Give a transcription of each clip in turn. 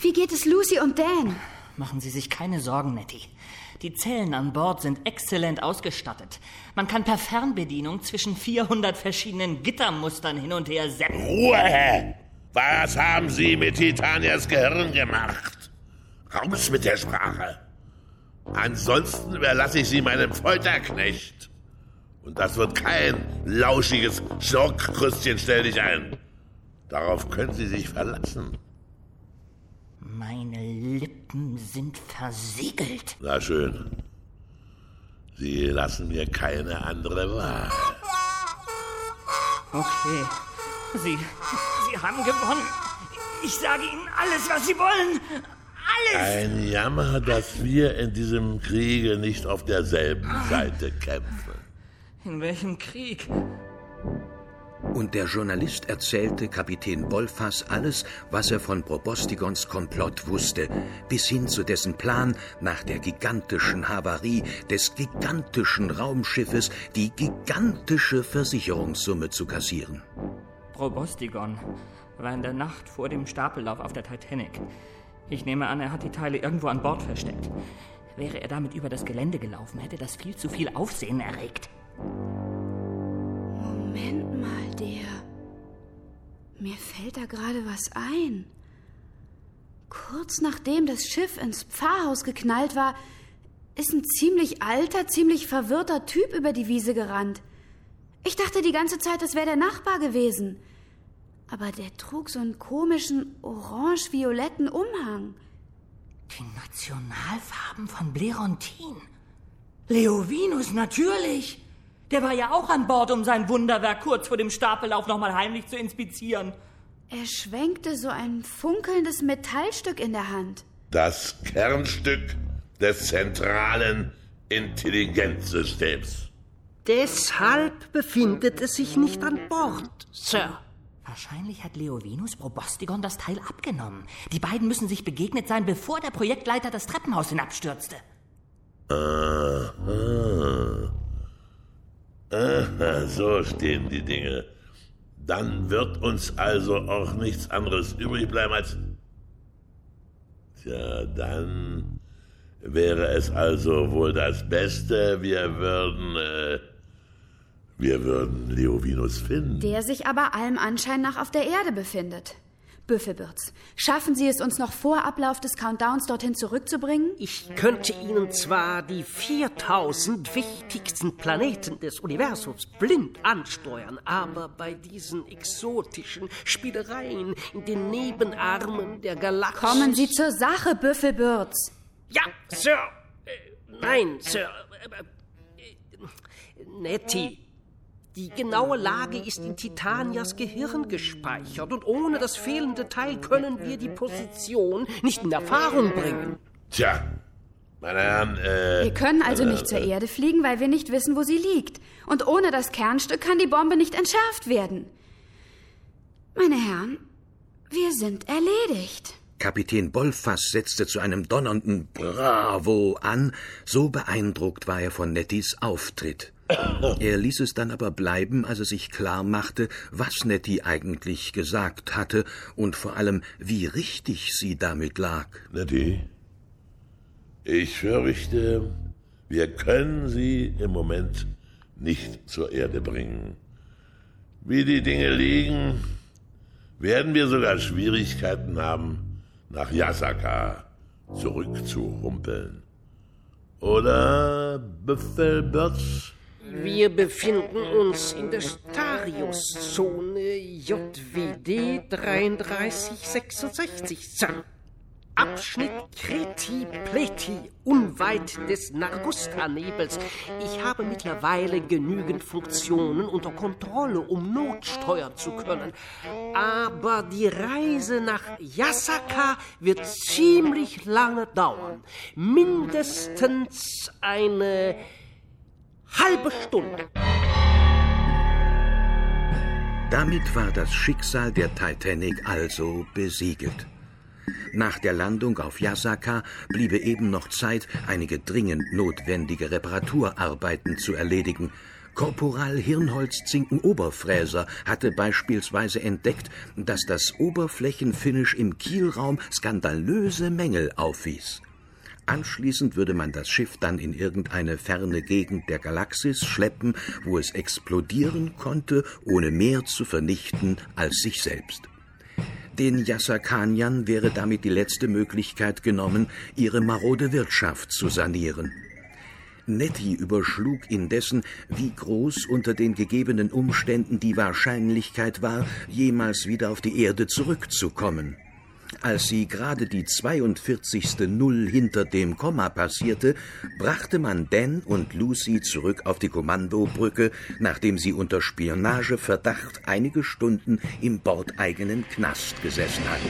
Wie geht es Lucy und Dan? Machen Sie sich keine Sorgen, Nettie. Die Zellen an Bord sind exzellent ausgestattet. Man kann per Fernbedienung zwischen 400 verschiedenen Gittermustern hin und her zappen. Ruhe! Was haben Sie mit Titanias Gehirn gemacht? Raus mit der Sprache. Ansonsten überlasse ich Sie meinem Folterknecht. Und das wird kein lauschiges Schnorkkrüstchen, stell dich ein. Darauf können Sie sich verlassen. Meine Lippen sind versiegelt. Na schön. Sie lassen mir keine andere Wahl. Okay. Sie haben gewonnen. Ich sage Ihnen alles, was Sie wollen. Alles! Ein Jammer, dass wir in diesem Kriege nicht auf derselben Seite kämpfen. In welchem Krieg? Und der Journalist erzählte Kapitän Bolfas alles, was er von Probostigons Komplott wusste, bis hin zu dessen Plan, nach der gigantischen Havarie des gigantischen Raumschiffes die gigantische Versicherungssumme zu kassieren. Probostigon war in der Nacht vor dem Stapellauf auf der Titanic. Ich nehme an, er hat die Teile irgendwo an Bord versteckt. Wäre er damit über das Gelände gelaufen, hätte das viel zu viel Aufsehen erregt. Moment mal, Mir fällt da gerade was ein. Kurz nachdem das Schiff ins Pfarrhaus geknallt war, ist ein ziemlich alter, ziemlich verwirrter Typ über die Wiese gerannt. Ich dachte die ganze Zeit, das wäre der Nachbar gewesen. Aber der trug so einen komischen, orange-violetten Umhang. Die Nationalfarben von Blerontin. Leovinus, natürlich. Der war ja auch an Bord, um sein Wunderwerk kurz vor dem Stapellauf nochmal heimlich zu inspizieren. Er schwenkte so ein funkelndes Metallstück in der Hand. Das Kernstück des zentralen Intelligenzsystems. Deshalb befindet es sich nicht an Bord, Sir. Wahrscheinlich hat Leovinus Probostigon das Teil abgenommen. Die beiden müssen sich begegnet sein, bevor der Projektleiter das Treppenhaus hinabstürzte. Aha, so stehen die Dinge. Dann wird uns also auch nichts anderes übrig bleiben als... Tja, dann wäre es also wohl das Beste, wir würden Leovinus finden. Der sich aber allem Anschein nach auf der Erde befindet. Büffelbürz, schaffen Sie es uns noch vor Ablauf des Countdowns dorthin zurückzubringen? Ich könnte Ihnen zwar die 4000 wichtigsten Planeten des Universums blind ansteuern, aber bei diesen exotischen Spielereien in den Nebenarmen der Galaxis... Kommen Sie zur Sache, Büffelbürz. Ja, Sir. Nein, Sir. Nettie. Die genaue Lage ist in Titanias Gehirn gespeichert und ohne das fehlende Teil können wir die Position nicht in Erfahrung bringen. Tja, meine Herren, Wir können also nicht zur Erde fliegen, weil wir nicht wissen, wo sie liegt. Und ohne das Kernstück kann die Bombe nicht entschärft werden. Meine Herren, wir sind erledigt. Kapitän Bolfas setzte zu einem donnernden Bravo an, so beeindruckt war er von Netties Auftritt. Er ließ es dann aber bleiben, als er sich klar machte, was Nettie eigentlich gesagt hatte und vor allem, wie richtig sie damit lag. Nettie, ich fürchte, wir können Sie im Moment nicht zur Erde bringen. Wie die Dinge liegen, werden wir sogar Schwierigkeiten haben, nach Yasaka zurückzuhumpeln. Oder, Büffelbürz? Wir befinden uns in der Stariuszone JWD 3366, Sir. Abschnitt Kreti-Pleti, unweit des Nargusta-Nebels. Ich habe mittlerweile genügend Funktionen unter Kontrolle, um notsteuern zu können. Aber die Reise nach Yasaka wird ziemlich lange dauern. Mindestens eine halbe Stunde. Damit war das Schicksal der Titanic also besiegelt. Nach der Landung auf Yasaka bliebe eben noch Zeit, einige dringend notwendige Reparaturarbeiten zu erledigen. Korporal Hirnholz Zinken-Oberfräser hatte beispielsweise entdeckt, dass das Oberflächenfinish im Kielraum skandalöse Mängel aufwies. Anschließend würde man das Schiff dann in irgendeine ferne Gegend der Galaxis schleppen, wo es explodieren konnte, ohne mehr zu vernichten als sich selbst. Den Yassakaniern wäre damit die letzte Möglichkeit genommen, ihre marode Wirtschaft zu sanieren. Nettie überschlug indessen, wie groß unter den gegebenen Umständen die Wahrscheinlichkeit war, jemals wieder auf die Erde zurückzukommen. Als sie gerade die 42. Null hinter dem Komma passierte, brachte man Dan und Lucy zurück auf die Kommandobrücke, nachdem sie unter Spionageverdacht einige Stunden im bordeigenen Knast gesessen hatten.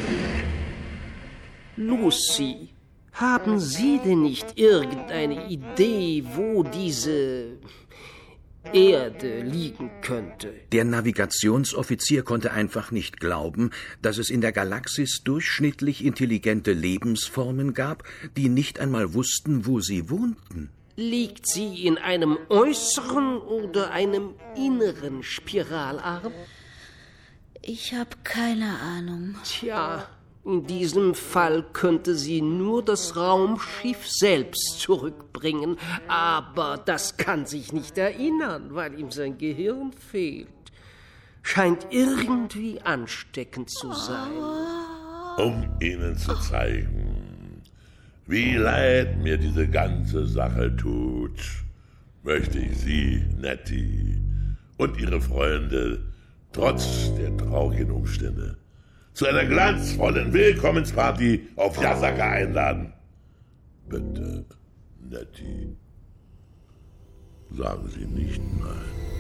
Lucy, haben Sie denn nicht irgendeine Idee, wo diese Erde liegen könnte? Der Navigationsoffizier konnte einfach nicht glauben, dass es in der Galaxis durchschnittlich intelligente Lebensformen gab, die nicht einmal wussten, wo sie wohnten. Liegt sie in einem äußeren oder einem inneren Spiralarm? Ich habe keine Ahnung. Tja, in diesem Fall könnte sie nur das Raumschiff selbst zurückbringen, aber das kann sich nicht erinnern, weil ihm sein Gehirn fehlt. Scheint irgendwie ansteckend zu sein. Um Ihnen zu zeigen, wie leid mir diese ganze Sache tut, möchte ich Sie, Nettie, und Ihre Freunde, trotz der traurigen Umstände, zu einer glanzvollen Willkommensparty auf Yassaka einladen. Bitte, Nettie, sagen Sie nicht nein.